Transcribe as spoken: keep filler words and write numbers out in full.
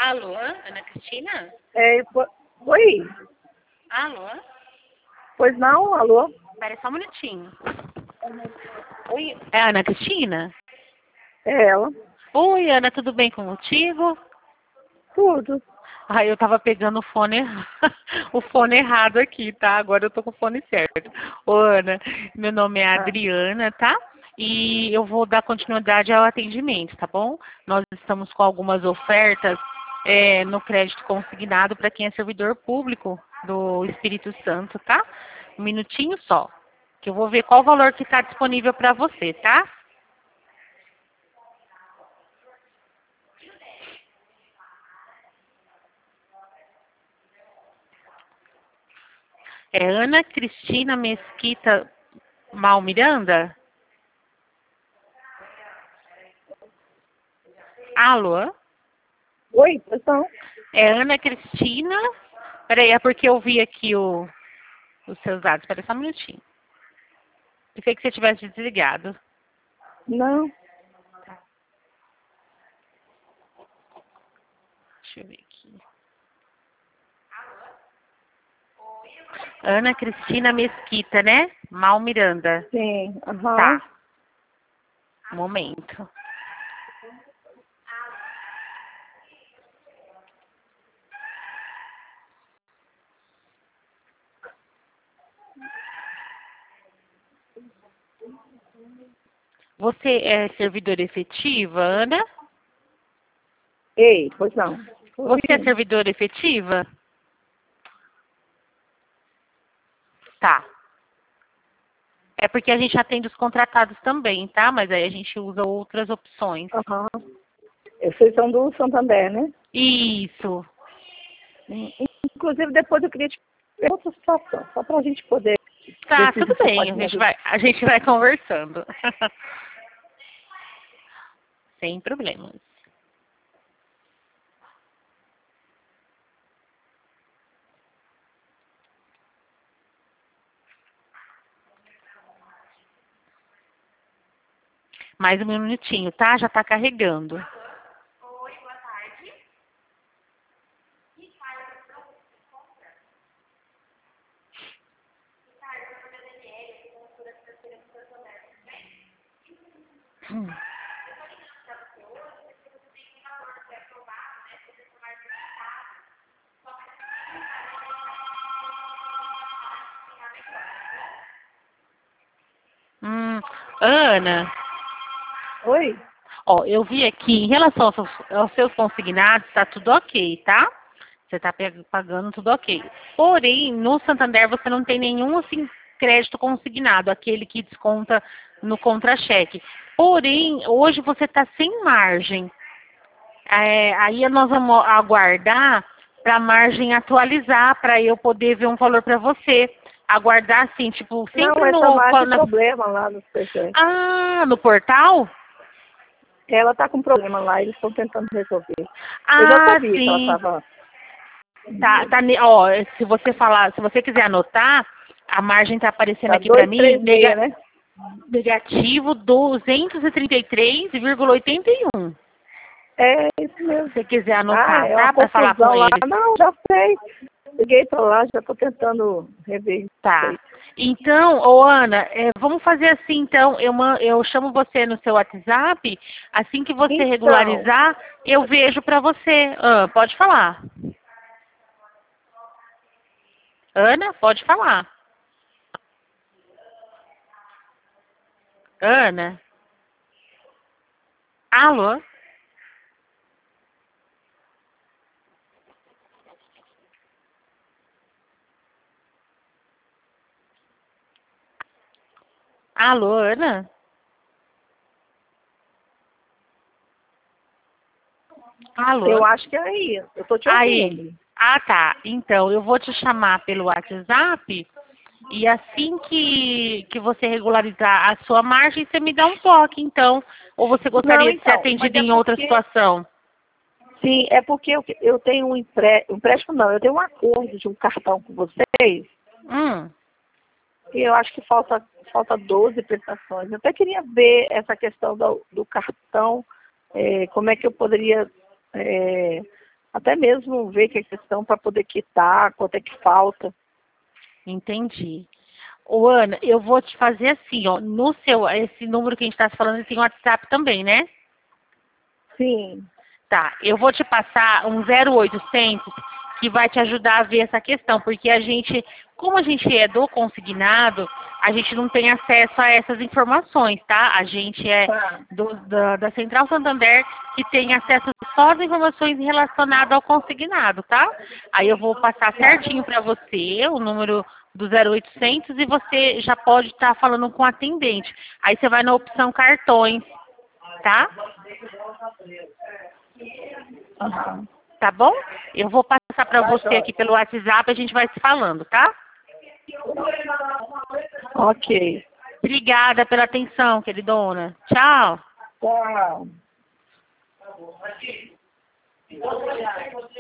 Alô, Ana Cristina? É, po- oi? Alô? Pois não? Alô? Espera só um minutinho. Oi, é a Ana Cristina? É ela. Oi, Ana, tudo bem contigo? Tudo. Ai, eu tava pegando o fone, erra- o fone errado aqui, tá? Agora eu tô com o fone certo. Ô, Ana, meu nome é Ah, Adriana, tá? E eu vou dar continuidade ao atendimento, tá bom? Nós estamos com algumas ofertas é, no crédito consignado para quem é servidor público do Espírito Santo, tá? Um minutinho só, que eu vou ver qual o valor que está disponível para você, tá? É Ana Cristina Mesquita Mal Miranda? Alô? oi, pois não. É Ana Cristina? Peraí, é porque eu vi aqui o, os seus dados. Peraí só um minutinho. Pensei que você tivesse desligado. Não. Deixa eu ver aqui. Ana Cristina Mesquita, né? Mal Miranda. Sim. Aham. Tá. Um momento. Você é servidora efetiva, Ana? Ei, pois não. Tô Você é ouvindo. servidora efetiva? Tá. É porque a gente atende os contratados também, tá? Mas aí a gente usa outras opções. Aham. Vocês são do Santander, né? Isso. Hum, Inclusive, depois eu queria te ver outra situação, só para a gente poder Tá, ver se tudo você bem. pode A me gente ajudar. vai, a gente vai conversando. Sem problemas. Mais um minutinho, tá? Já tá carregando. Hum. Hum, Ana, Oi? ó, eu vi aqui, em relação aos seus, aos seus consignados, tá tudo ok, tá? Você tá pe- pagando tudo ok. Porém, no Santander você não tem nenhum, assim, crédito consignado, aquele que desconta no contra-cheque. Porém, hoje você tá sem margem. É, aí nós vamos aguardar para a margem atualizar, para eu poder ver um valor para você. Aguardar, assim, tipo, Não, sempre essa no... margem quando- tem problema lá no P C. Ah, no portal? Ela tá com problema lá, eles estão tentando resolver. Eu já Ah, sabia que ela sim. estava. Tá, tá, ne- ó, se você falar, se você quiser anotar, a margem tá aparecendo Tá aqui para mim, duzentos e trinta e seis, nega- né? negativo duzentos e trinta e três vírgula oitenta e um. É isso mesmo. Se você quiser Ah, anotar, é uma tá? Para falar com confusão lá. eles. Não, já sei. Liguei pra lá, já tô tentando rever isso Tá. aí. Então, ô Ana, é, vamos fazer assim, então, eu, man- eu chamo você no seu WhatsApp, assim que você Então, regularizar, eu vejo pra você. Ah, pode falar. Ana, pode falar. Ana? Alô? Alô, Ana? eu Alô? acho que é aí. Eu tô te Aí. ouvindo. Ah, tá. Então, eu vou te chamar pelo WhatsApp e assim que, que você regularizar a sua margem, você me dá um toque, então. Ou você Não, gostaria de ser então, mas atendido é em outra porque. situação? Sim, é porque eu, eu tenho um empre- um empréstimo, não, eu tenho um acordo de um cartão com vocês Hum. e eu acho que falta, falta doze prestações. Eu até queria ver essa questão do, do cartão, eh, como é que eu poderia eh, até mesmo ver que é questão para poder quitar, quanto é que falta. Entendi. Ô, Ana, eu vou te fazer assim, ó, no seu, esse número que a gente está falando tem WhatsApp também, né? Sim. Tá, eu vou te passar um zero oitocentos que vai te ajudar a ver essa questão, porque a gente, como a gente é do consignado, a gente não tem acesso a essas informações, tá? A gente é Tá. do, da, da Central Santander que tem acesso só às informações relacionadas ao consignado, tá? Aí eu vou passar certinho para você o número do zero oitocentos e você já pode estar falando com o atendente. Aí você vai na opção cartões, tá? Aham. Tá bom? Eu vou passar para você aqui pelo WhatsApp, a gente vai se falando, tá? Ok. Obrigada pela atenção, queridona. Tchau. Tchau.